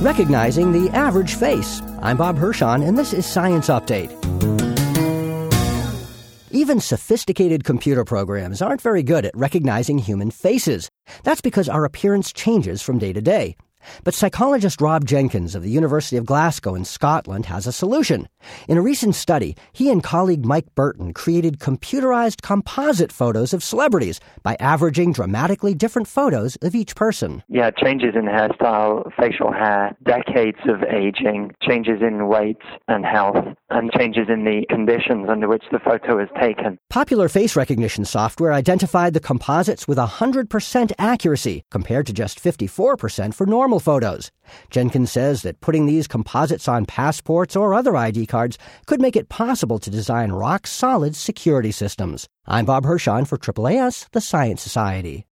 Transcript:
recognizing the average face. I'm Bob Hirschon, and this is Science Update. Even sophisticated computer programs aren't very good at recognizing human faces. That's because our appearance changes from day to day. But psychologist Rob Jenkins of the University of Glasgow in Scotland has a solution. In a recent study, he and colleague Mike Burton created computerized composite photos of celebrities by averaging dramatically different photos of each person. Yeah, changes in hairstyle, facial hair, decades of aging, changes in weight and health, and changes in the conditions under which the photo is taken. Popular face recognition software identified the composites with 100% accuracy, compared to just 54% for normal photos. Jenkins says that putting these composites on passports or other ID cards could make it possible to design rock-solid security systems. I'm Bob Hirschon for AAAS, the Science Society.